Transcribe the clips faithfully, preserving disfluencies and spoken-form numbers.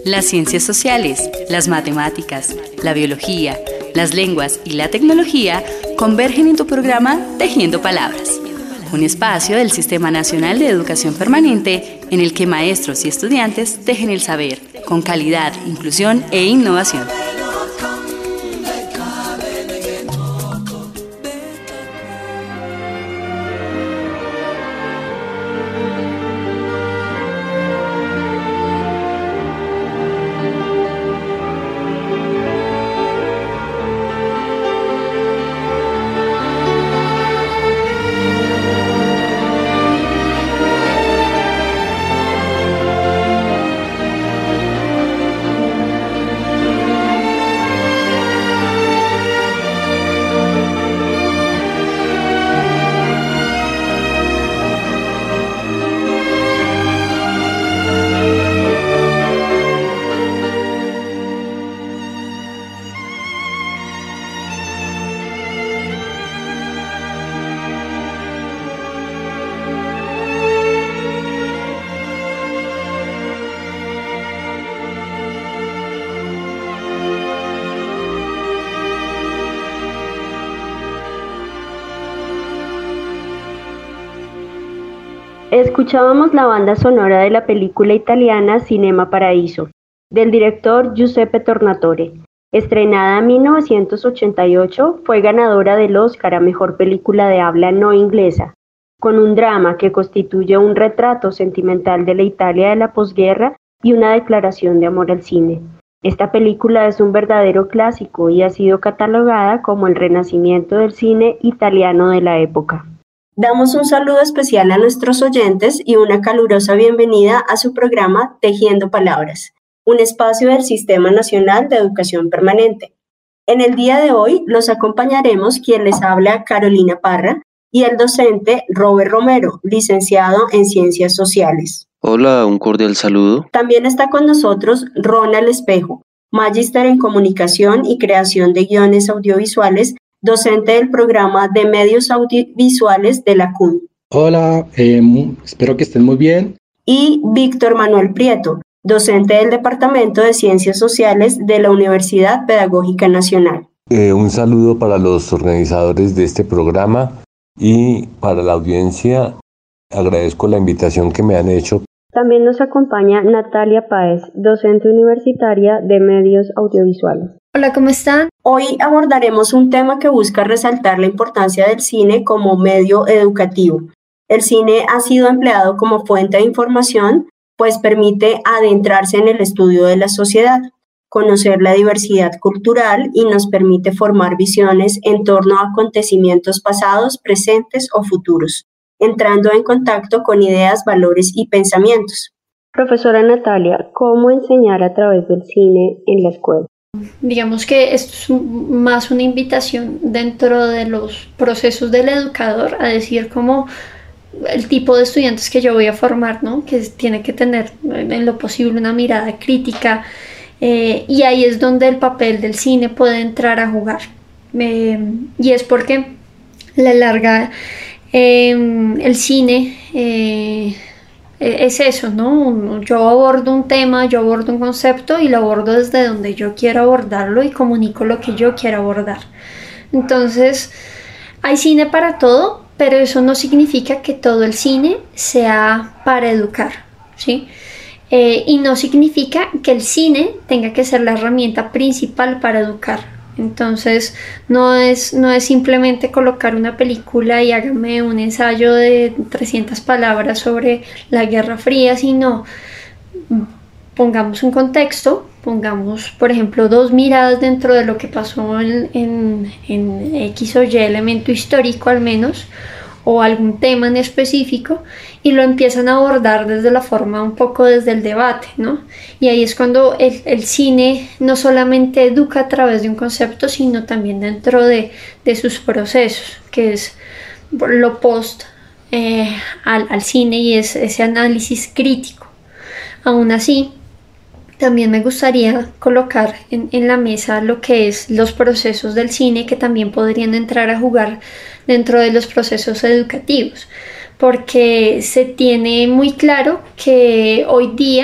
Las ciencias sociales, las matemáticas, la biología, las lenguas y la tecnología convergen en tu programa Tejiendo Palabras, un espacio del Sistema Nacional de Educación Permanente en el que maestros y estudiantes tejen el saber con calidad, inclusión e innovación. Escuchábamos la banda sonora de la película italiana Cinema Paradiso, del director Giuseppe Tornatore. Estrenada en mil novecientos ochenta y ocho, fue ganadora del Oscar a Mejor Película de Habla No Inglesa, con un drama que constituye un retrato sentimental de la Italia de la posguerra y una declaración de amor al cine. Esta película es un verdadero clásico y ha sido catalogada como el renacimiento del cine italiano de la época. Damos un saludo especial a nuestros oyentes y una calurosa bienvenida a su programa Tejiendo Palabras, un espacio del Sistema Nacional de Educación Permanente. En el día de hoy los acompañaremos quien les habla Carolina Parra y el docente Robert Romero, licenciado en Ciencias Sociales. Hola, un cordial saludo. También está con nosotros Ronald Espejo, magíster en Comunicación y Creación de Guiones Audiovisuales, docente del programa de medios audiovisuales de la C U N. Hola, eh, espero que estén muy bien. Y Víctor Manuel Prieto, docente del Departamento de Ciencias Sociales de la Universidad Pedagógica Nacional. Eh, un saludo para los organizadores de este programa y para la audiencia. Agradezco la invitación que me han hecho. También nos acompaña Natalia Páez, docente universitaria de medios audiovisuales. Hola, ¿cómo están? Hoy abordaremos un tema que busca resaltar la importancia del cine como medio educativo. El cine ha sido empleado como fuente de información, pues permite adentrarse en el estudio de la sociedad, conocer la diversidad cultural y nos permite formar visiones en torno a acontecimientos pasados, presentes o futuros, entrando en contacto con ideas, valores y pensamientos. Profesora Natalia, ¿cómo enseñar a través del cine en la escuela? Digamos que esto es más una invitación dentro de los procesos del educador a decir cómo el tipo de estudiantes que yo voy a formar, ¿no? Que tiene que tener en lo posible una mirada crítica, eh, y ahí es donde el papel del cine puede entrar a jugar. Eh, y es porque la larga eh, el cine eh, es eso, ¿no? Yo abordo un tema, yo abordo un concepto y lo abordo desde donde yo quiero abordarlo y comunico lo que yo quiero abordar. Entonces, hay cine para todo, pero eso no significa que todo el cine sea para educar, ¿sí? Eh, y no significa que el cine tenga que ser la herramienta principal para educar. Entonces no es, no es simplemente colocar una película y hágame un ensayo de trescientas palabras sobre la Guerra Fría, sino pongamos un contexto, pongamos por ejemplo dos miradas dentro de lo que pasó en, en, en X o Y elemento histórico al menos, o algún tema en específico, y lo empiezan a abordar desde la forma un poco desde el debate, ¿no? Y ahí es cuando el, el cine no solamente educa a través de un concepto, sino también dentro de, de sus procesos, que es lo post eh, al, al cine, y es ese análisis crítico. Aún así, también me gustaría colocar en, en la mesa lo que es los procesos del cine, que también podrían entrar a jugar dentro de los procesos educativos, porque se tiene muy claro que hoy día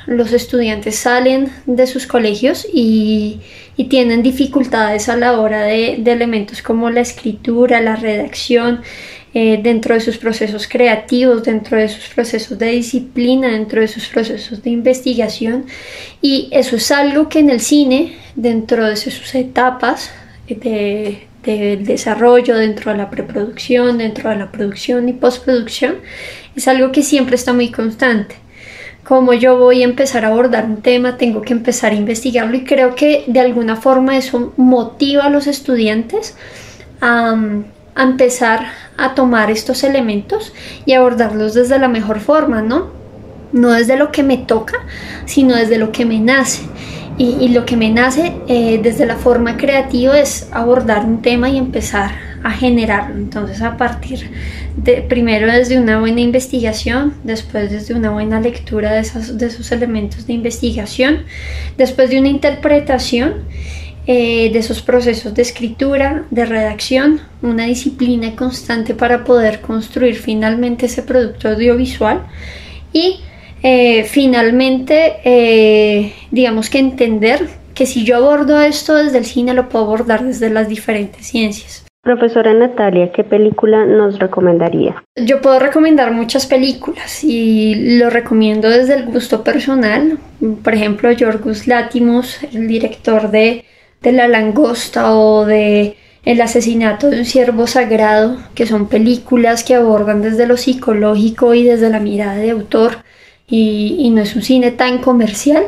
los estudiantes salen de sus colegios y, y tienen dificultades a la hora de, de elementos como la escritura, la redacción, eh, dentro de sus procesos creativos, dentro de sus procesos de disciplina, dentro de sus procesos de investigación. Y eso es algo que en el cine, dentro de sus etapas de, del desarrollo, dentro de la preproducción, dentro de la producción y postproducción, es algo que siempre está muy constante. Como yo voy a empezar a abordar un tema, tengo que empezar a investigarlo, y creo que de alguna forma eso motiva a los estudiantes a, a empezar a tomar estos elementos y abordarlos desde la mejor forma, ¿no? No desde lo que me toca, sino desde lo que me nace. Y, y lo que me nace eh, desde la forma creativa es abordar un tema y empezar a generarlo. Entonces, a partir de, primero desde una buena investigación, después desde una buena lectura de, esas, de esos elementos de investigación, después de una interpretación eh, de esos procesos de escritura, de redacción, una disciplina constante para poder construir finalmente ese producto audiovisual y Eh, finalmente, eh, digamos que entender que si yo abordo esto desde el cine, lo puedo abordar desde las diferentes ciencias. Profesora Natalia, ¿qué película nos recomendaría? Yo puedo recomendar muchas películas y lo recomiendo desde el gusto personal. Por ejemplo, Yorgos Lanthimos, el director de, de La Langosta o de El asesinato de un ciervo sagrado, que son películas que abordan desde lo psicológico y desde la mirada de autor. Y, y no es un cine tan comercial,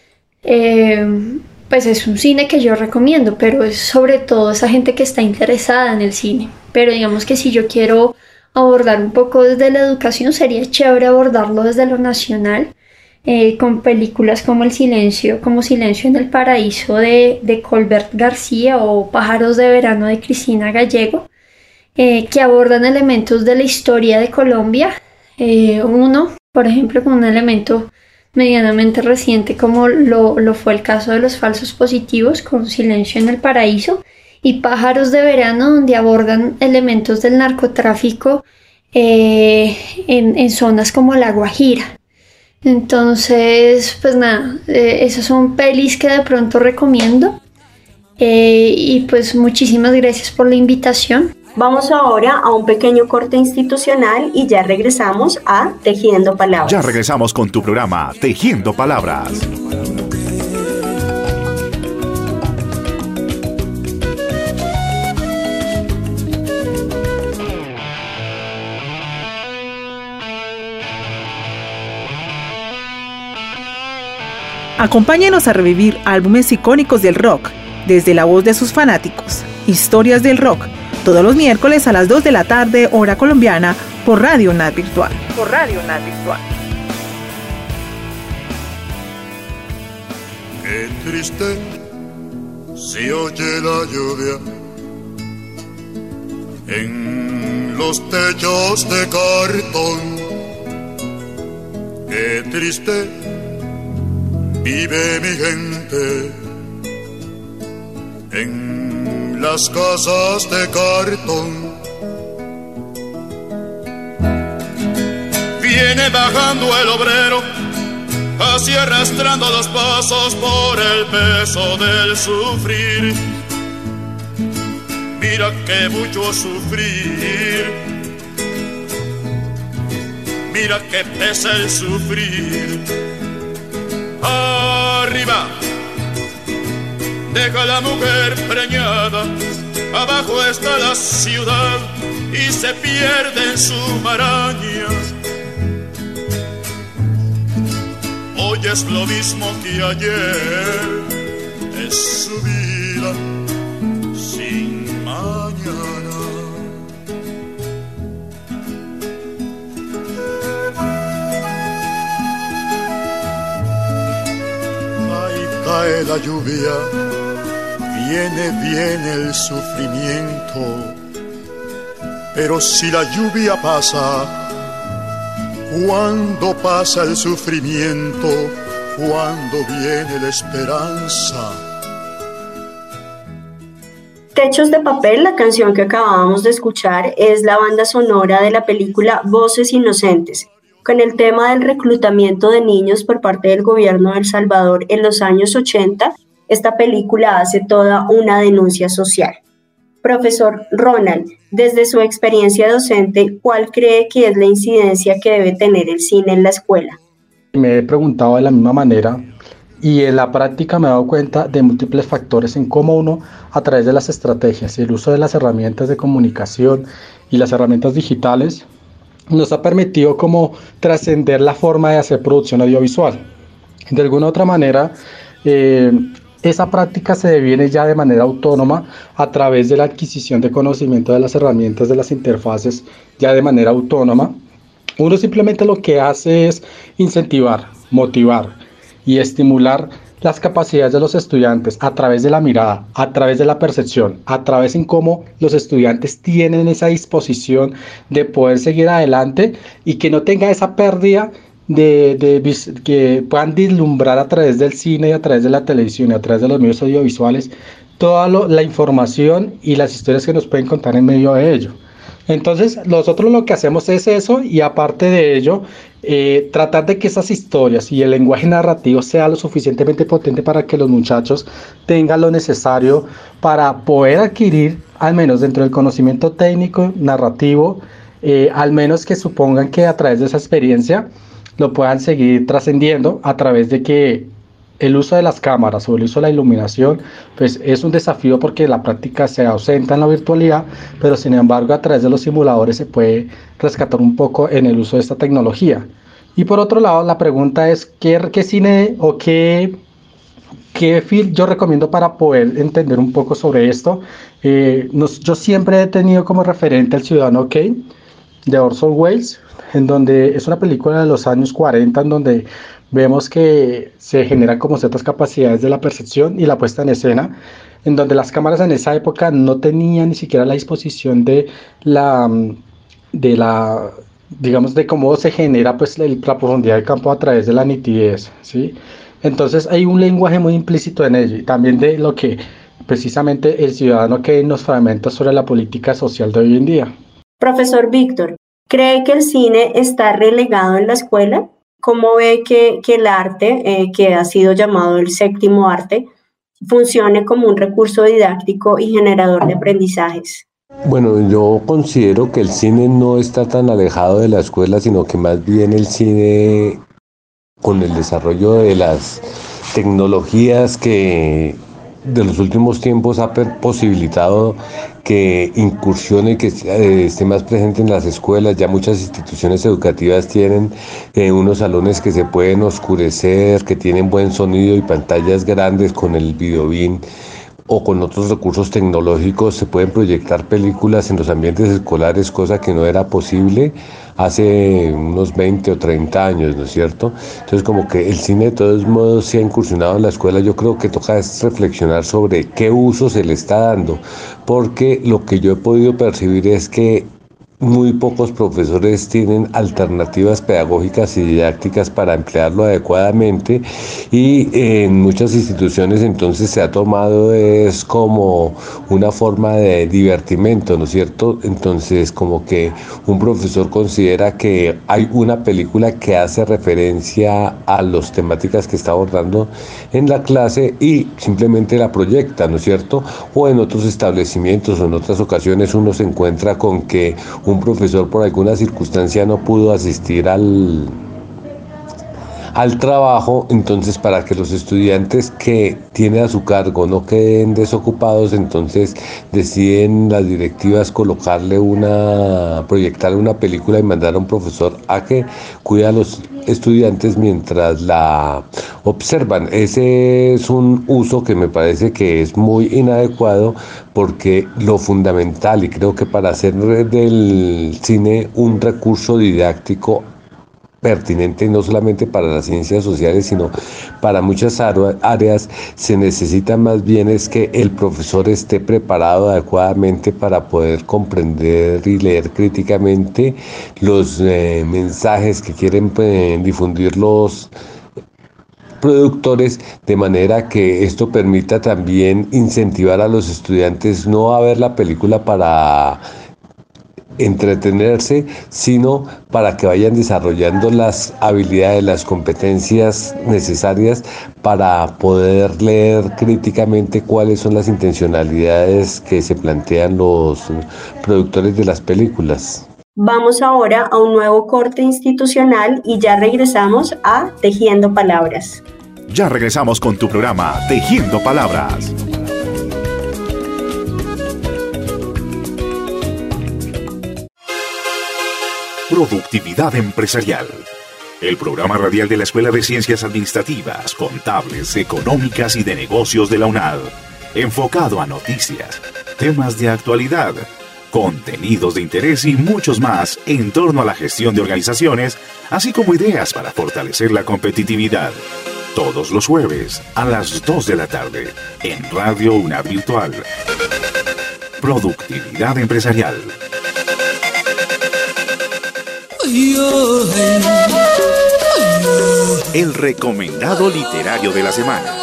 eh, pues es un cine que yo recomiendo, pero es sobre todo esa gente que está interesada en el cine. Pero digamos que si yo quiero abordar un poco desde la educación, sería chévere abordarlo desde lo nacional, eh, con películas como El Silencio, como Silencio en el Paraíso de, de Colbert García o Pájaros de Verano de Cristina Gallego, eh, que abordan elementos de la historia de Colombia. Eh, uno, por ejemplo, con un elemento medianamente reciente como lo, lo fue el caso de los falsos positivos con Silencio en el Paraíso, y Pájaros de Verano, donde abordan elementos del narcotráfico eh, en, en zonas como La Guajira. Entonces, pues nada, eh, esas son pelis que de pronto recomiendo, eh, y pues muchísimas gracias por la invitación. Vamos ahora a un pequeño corte institucional y ya regresamos a Tejiendo Palabras. Ya regresamos con tu programa Tejiendo Palabras. Acompáñenos a revivir álbumes icónicos del rock, desde la voz de sus fanáticos. Historias del rock, todos los miércoles a las dos de la tarde, hora colombiana, por Radio U N A D Virtual. Por Radio U N A D Virtual. Qué triste se oye la lluvia en los techos de cartón. Qué triste vive mi gente en las casas de cartón. Viene bajando el obrero, así arrastrando los pasos por el peso del sufrir. Mira que mucho sufrir, mira que pesa el sufrir. Arriba deja la mujer preñada, abajo está la ciudad y se pierde en su maraña. Hoy es lo mismo que ayer, es su vida sin mañana. Ahí cae la lluvia, viene, viene el sufrimiento, pero si la lluvia pasa, ¿cuándo pasa el sufrimiento? ¿Cuándo viene la esperanza? Techos de Papel, la canción que acabábamos de escuchar, es la banda sonora de la película Voces Inocentes. con el tema del reclutamiento de niños por parte del gobierno de El Salvador en los años ochenta, esta película hace toda una denuncia social. Profesor Ronald, desde su experiencia docente, ¿cuál cree que es la incidencia que debe tener el cine en la escuela? Me he preguntado de la misma manera y en la práctica me he dado cuenta de múltiples factores en cómo uno, a través de las estrategias y el uso de las herramientas de comunicación y las herramientas digitales, nos ha permitido como trascender la forma de hacer producción audiovisual. De alguna u otra manera, eh, esa práctica se deviene ya de manera autónoma a través de la adquisición de conocimiento de las herramientas, de las interfaces, ya de manera autónoma. Uno simplemente lo que hace es incentivar, motivar y estimular las capacidades de los estudiantes a través de la mirada, a través de la percepción, a través en cómo los estudiantes tienen esa disposición de poder seguir adelante y que no tenga esa pérdida de, de que puedan vislumbrar a través del cine y a través de la televisión y a través de los medios audiovisuales toda lo, la información y las historias que nos pueden contar en medio de ello. Entonces nosotros lo que hacemos es eso y aparte de ello eh, tratar de que esas historias y el lenguaje narrativo sea lo suficientemente potente para que los muchachos tengan lo necesario para poder adquirir, al menos dentro del conocimiento técnico, narrativo, eh, al menos que supongan que a través de esa experiencia lo puedan seguir trascendiendo a través de que el uso de las cámaras o el uso de la iluminación pues es un desafío porque la práctica se ausenta en la virtualidad, pero sin embargo a través de los simuladores se puede rescatar un poco en el uso de esta tecnología. Y por otro lado la pregunta es ¿qué, qué cine o qué, qué film yo recomiendo para poder entender un poco sobre esto? Eh, nos, yo siempre he tenido como referente El Ciudadano Kane de Orson Welles, en donde es una película de los años cuarenta en donde vemos que se generan como ciertas capacidades de la percepción y la puesta en escena, en donde las cámaras en esa época no tenían ni siquiera la disposición de la, de la digamos, de cómo se genera pues la profundidad del campo a través de la nitidez, ¿sí? Entonces hay un lenguaje muy implícito en ello y también de lo que precisamente El Ciudadano que nos fragmenta sobre la política social de hoy en día. Profesor Víctor, ¿cree que el cine está relegado en la escuela? ¿Cómo ve que, que el arte, eh, que ha sido llamado el séptimo arte, funcione como un recurso didáctico y generador de aprendizajes? Bueno, yo considero que el cine no está tan alejado de la escuela, sino que más bien el cine, con el desarrollo de las tecnologías que de los últimos tiempos ha posibilitado que incursione y que eh, esté más presente en las escuelas. Ya muchas instituciones educativas tienen eh, unos salones que se pueden oscurecer, que tienen buen sonido y pantallas grandes con el videobeam o con otros recursos tecnológicos. Se pueden proyectar películas en los ambientes escolares, cosa que no era posible hace unos veinte o treinta años, ¿no es cierto? Entonces como que el cine de todos modos se ha incursionado en la escuela. Yo creo que toca es reflexionar sobre qué uso se le está dando, porque lo que yo he podido percibir es que muy pocos profesores tienen alternativas pedagógicas y didácticas para emplearlo adecuadamente y en muchas instituciones entonces se ha tomado es como una forma de divertimento, ¿no es cierto? Entonces como que un profesor considera que hay una película que hace referencia a las temáticas que está abordando en la clase y simplemente la proyecta, ¿no es cierto? O en otros establecimientos o en otras ocasiones uno se encuentra con que un profesor por alguna circunstancia no pudo asistir al, al trabajo, entonces para que los estudiantes que tiene a su cargo no queden desocupados, entonces deciden las directivas colocarle una, proyectarle una película y mandar a un profesor a que cuide a los estudiantes mientras la observan. Ese es un uso que me parece que es muy inadecuado, porque lo fundamental, y creo que para hacer del cine un recurso didáctico pertinente no solamente para las ciencias sociales, sino para muchas áreas, se necesita más bien es que el profesor esté preparado adecuadamente para poder comprender y leer críticamente los eh, mensajes que quieren eh, difundir los productores, de manera que esto permita también incentivar a los estudiantes no a ver la película para entretenerse, sino para que vayan desarrollando las habilidades, las competencias necesarias para poder leer críticamente cuáles son las intencionalidades que se plantean los productores de las películas. Vamos ahora a un nuevo corte institucional y ya regresamos a Tejiendo Palabras. Ya regresamos con tu programa Tejiendo Palabras. Productividad Empresarial. El programa radial de la Escuela de Ciencias Administrativas, Contables, Económicas y de Negocios de la UNAD. Enfocado a noticias, temas de actualidad, contenidos de interés y muchos más en torno a la gestión de organizaciones, así como ideas para fortalecer la competitividad. Todos los jueves a las dos de la tarde en Radio UNAD Virtual. Productividad Empresarial. El recomendado literario de la semana.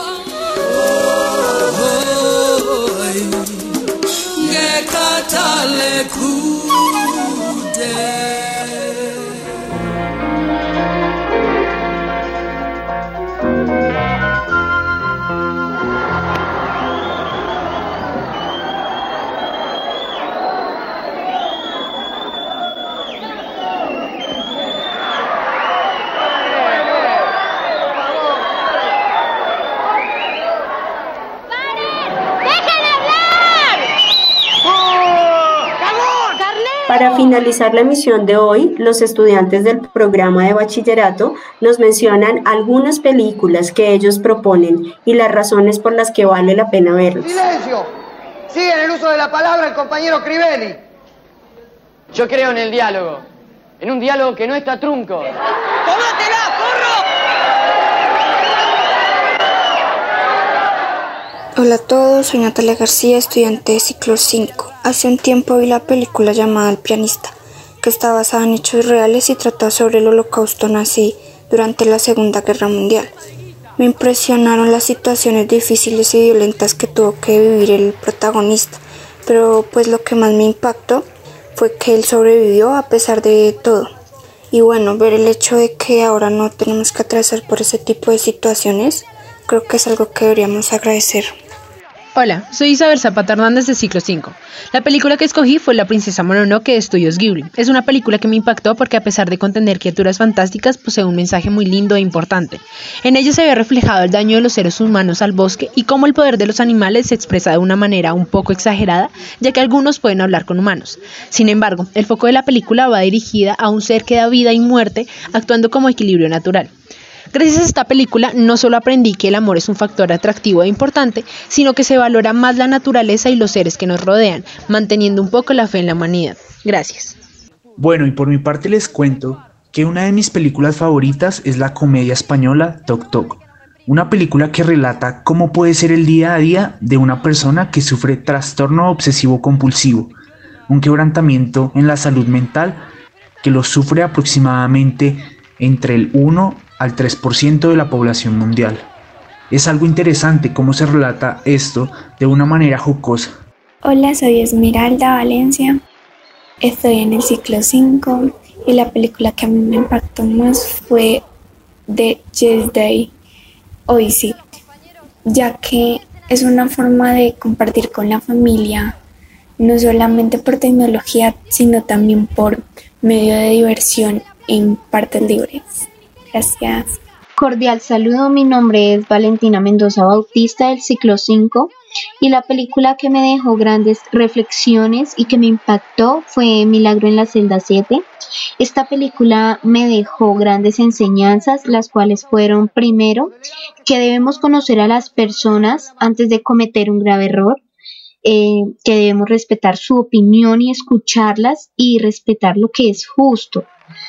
Para finalizar la emisión de hoy, los estudiantes del programa de bachillerato nos mencionan algunas películas que ellos proponen y las razones por las que vale la pena verlas. ¡Silencio! Sigue en el uso de la palabra el compañero Crivelli. Yo creo en el diálogo, en un diálogo que no está trunco. ¡Tómatela, porro! Hola a todos, soy Natalia García, estudiante de ciclo cinco. Hace un tiempo vi la película llamada El pianista, que está basada en hechos reales y trata sobre el holocausto nazi durante la Segunda Guerra Mundial. Me impresionaron las situaciones difíciles y violentas que tuvo que vivir el protagonista, pero pues lo que más me impactó fue que él sobrevivió a pesar de todo. Y bueno, ver el hecho de que ahora no tenemos que atravesar por ese tipo de situaciones, creo que es algo que deberíamos agradecer. Hola, soy Isabel Zapata Hernández de ciclo cinco. La película que escogí fue La princesa Mononoke de Estudios Ghibli. Es una película que me impactó porque a pesar de contener criaturas fantásticas, posee un mensaje muy lindo e importante. En ella se ve reflejado el daño de los seres humanos al bosque y cómo el poder de los animales se expresa de una manera un poco exagerada, ya que algunos pueden hablar con humanos. Sin embargo, el foco de la película va dirigida a un ser que da vida y muerte, actuando como equilibrio natural. Gracias a esta película no solo aprendí que el amor es un factor atractivo e importante, sino que se valora más la naturaleza y los seres que nos rodean, manteniendo un poco la fe en la humanidad. Gracias. Bueno, y por mi parte les cuento que una de mis películas favoritas es la comedia española Toc Toc, una película que relata cómo puede ser el día a día de una persona que sufre trastorno obsesivo compulsivo, un quebrantamiento en la salud mental que lo sufre aproximadamente entre el uno al tres por ciento de la población mundial. Es algo interesante cómo se relata esto de una manera jocosa. Hola, soy Esmeralda Valencia, estoy en el ciclo cinco y la película que a mí me impactó más fue The Yes Day, hoy sí, ya que es una forma de compartir con la familia, no solamente por tecnología, sino también por medio de diversión en partes libres. Gracias. Cordial saludo, mi nombre es Valentina Mendoza Bautista del ciclo cinco y la película que me dejó grandes reflexiones y que me impactó fue Milagro en la celda siete. Esta película me dejó grandes enseñanzas, las cuales fueron, primero, que debemos conocer a las personas antes de cometer un grave error, eh, que debemos respetar su opinión y escucharlas y respetar lo que es justo,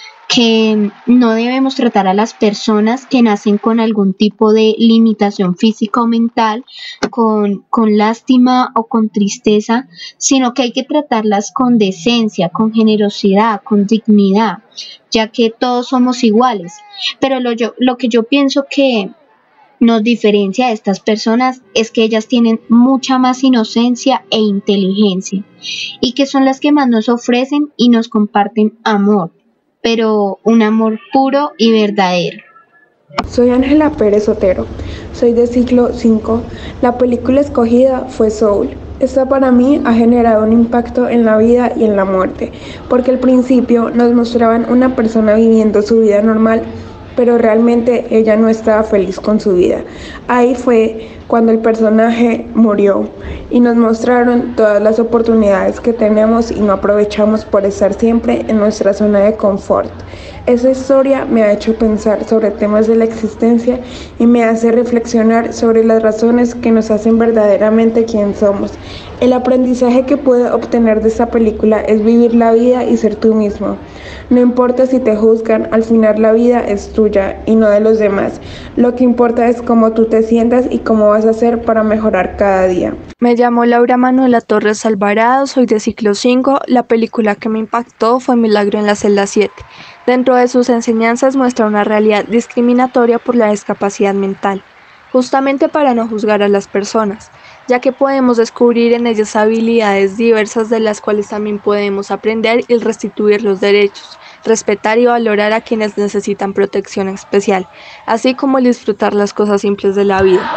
que no debemos tratar a las personas que nacen con algún tipo de limitación física o mental con, con lástima o con tristeza, sino que hay que tratarlas con decencia, con generosidad, con dignidad, ya que todos somos iguales. Pero lo, yo, lo que yo pienso que nos diferencia de estas personas es que ellas tienen mucha más inocencia e inteligencia y que son las que más nos ofrecen y nos comparten amor, pero un amor puro y verdadero. Soy Ángela Pérez Otero, soy de ciclo cinco. La película escogida fue Soul. Esta para mí ha generado un impacto en la vida y en la muerte, porque al principio nos mostraban una persona viviendo su vida normal, pero realmente ella no estaba feliz con su vida. Ahí fue cuando el personaje murió y nos mostraron todas las oportunidades que tenemos y no aprovechamos por estar siempre en nuestra zona de confort. Esa historia me ha hecho pensar sobre temas de la existencia y me hace reflexionar sobre las razones que nos hacen verdaderamente quien somos. El aprendizaje que pude obtener de esta película es vivir la vida y ser tú mismo. No importa si te juzgan, al final la vida es tuya y no de los demás. Lo que importa es cómo tú te sientas y cómo vas a hacer para mejorar cada día. Me llamo Laura Manuela Torres Alvarado, soy de ciclo cinco. La película que me impactó fue Milagro en la celda siete. Dentro de sus enseñanzas muestra una realidad discriminatoria por la discapacidad mental, justamente para no juzgar a las personas, ya que podemos descubrir en ellas habilidades diversas de las cuales también podemos aprender y restituir los derechos, respetar y valorar a quienes necesitan protección especial, así como el disfrutar las cosas simples de la vida.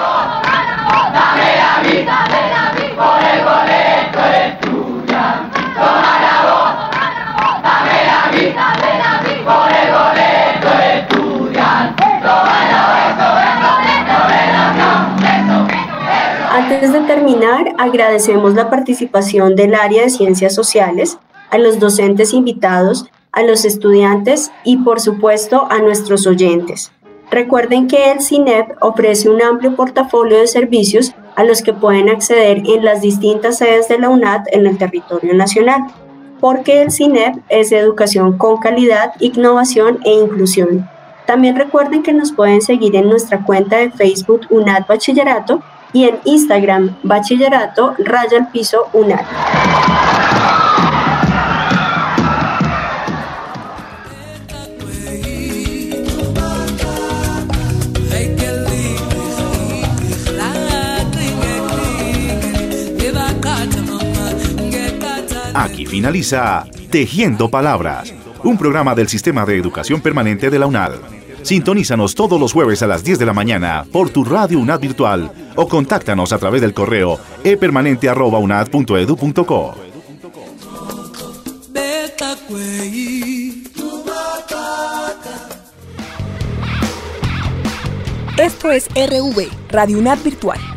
Antes de terminar, agradecemos la participación del área de Ciencias Sociales, a los docentes invitados, a los estudiantes y, por supuesto, a nuestros oyentes. Recuerden que el CINEP ofrece un amplio portafolio de servicios a los que pueden acceder en las distintas sedes de la UNAD en el territorio nacional, porque el CINEP es educación con calidad, innovación e inclusión. También recuerden que nos pueden seguir en nuestra cuenta de Facebook UNAD Bachillerato y en Instagram Bachillerato raya al piso UNAD. Aquí finaliza Tejiendo Palabras, un programa del Sistema de Educación Permanente de la UNAD. Sintonízanos todos los jueves a las diez de la mañana por tu radio UNAD virtual o contáctanos a través del correo e permanente arroba unad punto edu punto co. Esto es R V, Radio UNAD Virtual.